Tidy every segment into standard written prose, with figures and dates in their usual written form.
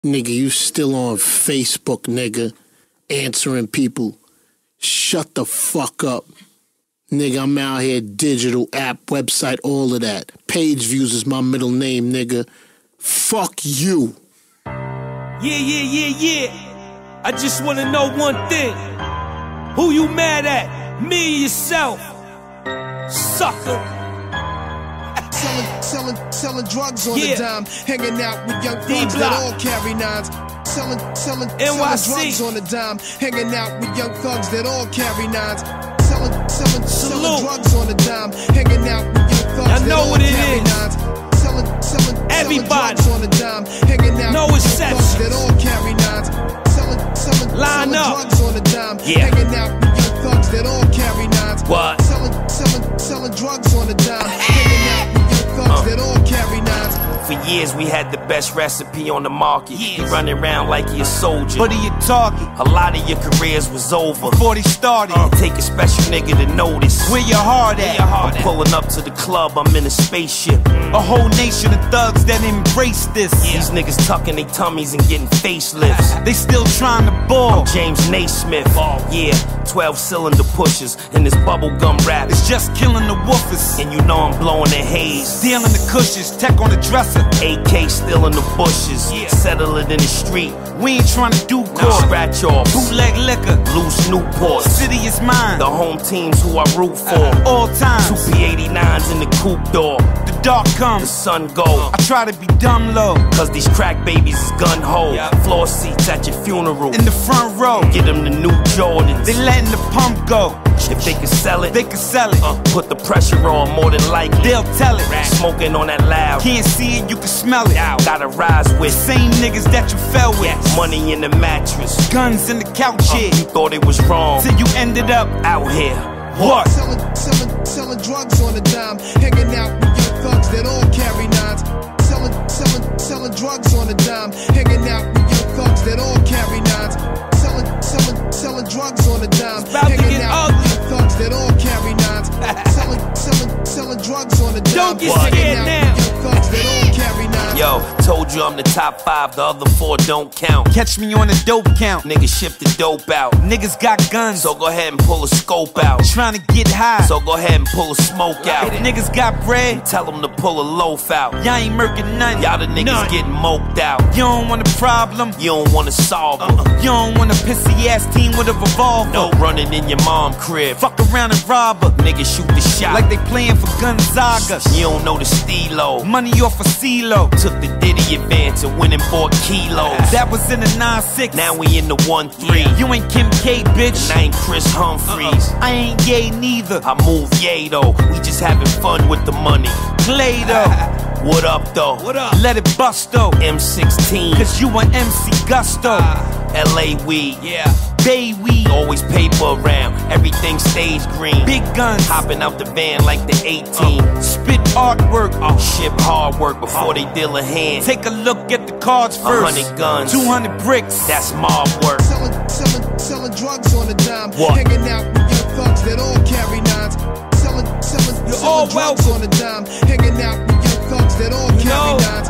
Nigga, you still on Facebook, nigga, answering people. Shut the fuck up. Nigga, I'm out here, digital, app, website, all of that. Page views is my middle name, nigga. Fuck you. Yeah. I just wanna know one thing. Who you mad at? Me or yourself? Sucker. Selling drugs on the dime, hanging out with young thugs that all carry nines. Selling drugs on the dime, hanging out with young thugs that all carry nines. Selling drugs on the dime, hanging out with young thugs that all carry nines. Selling drugs on the dime, hanging out with young thugs that all carry nines. Selling drugs on the dime, hanging out with young thugs that all carry nines. What? Selling drugs on the dime, hanging out with young thugs that all carry nines. For years we had the best recipe on the market. He running around like he a soldier. What are you talking? A lot of your careers was over before they started. Take a special nigga to notice. Where your heart at? I'm pulling up to the club, I'm in a spaceship. A whole nation of thugs that embrace this. These niggas tucking their tummies and getting facelifts. They still trying to ball. I'm James Naismith. Yeah, 12-cylinder pushers in this bubblegum rap. It's just killing the woofers. And you know I'm blowing the haze. Stealing the cushions, tech on the dresser. AK still in the bushes, settle it in the street. We ain't trying to do Now court. scratch off, Bootleg liquor, loose Newport. city is mine. The home teams who I root for. All times. Two P89s in the coupe door. The dark The comes. sun go. I try to be dumb low. Cause these crack babies is gun ho. Floor seats at your funeral. In the front row, Get them the new Jordans. they letting the pump go. If they can sell it, They can sell it. put the pressure on more than likely. They'll tell it. Smoking on that loud. Can't see it, you can smell it. Gotta rise with Same niggas that you fell with. money in the mattress. Guns in the couch here. You thought it was wrong. Till you ended up Out here. what? Selling drugs on the dime, hanging out with young thugs that all carry nines. Selling drugs on the dime, hanging out with young thugs that all carry nines. Selling drugs on the dime, about to hanging get out with young thugs that all carry nines. Selling drugs on the dime, Don't get hanging scared out now. with young thugs that all carry nines. Yo, told you I'm the top 5, the other 4 don't count. Catch me on the dope count. Niggas ship the dope out. Niggas got guns, So go ahead and pull a scope out. trying to get high. So go ahead and pull a smoke out. If niggas got bread, Tell them to pull a loaf out. y'all ain't murking none. Y'all the niggas None. getting moped out. You don't want a problem. You don't wanna solve them. You don't want a pissy ass team with a revolver. No running in your mom crib. Fuck around and rob her. Niggas shoot the shot. Like they playing for Gonzaga. You don't know the stilo. Money off a CeeLo. Took the Diddy advance and went and bought kilos. That was in the 9-6. Now we in the 1-3. You ain't Kim K, bitch. And I ain't Chris Humphreys. I ain't gay neither. I move yay though. We just having fun with the money. Play though. What up though? What up? Let it bust though. M16. Cause you an MC Gusto. LA weed. Bay weed. Always paper around. Everything stage green. Big guns. Hopping out the van like the 18. Spit artwork. Ship hard work before they deal a hand. Take a look at the cards first. 100 guns. 200 bricks. That's mob work. Selling drugs on the dime, What? hanging out with young thugs that all carry nines. Selling all drugs welcome. on the dime, hanging out with young thugs that all carry know. nines.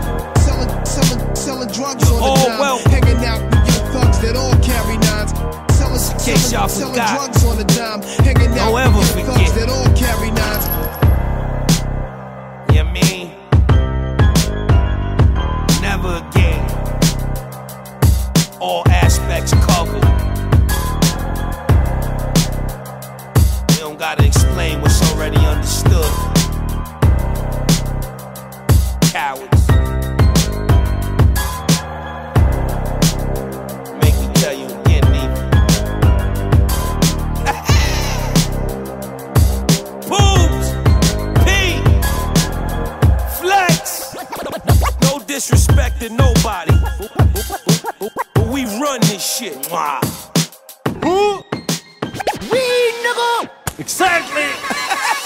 Selling drugs on all the dime, welcome. hanging out with young thugs that all carry nines. case y'all Selling forgot. drugs on the dime, hanging out Don't ever with young thugs forget. that all carry nines. You know what I mean? Never again. All aspects covered. You don't gotta explain what's already understood. Cowards. Make me tell you again, nigga. Boobs. P. Flex. No disrespect to nobody. But we run this shit. Weed, nigga! Exactly.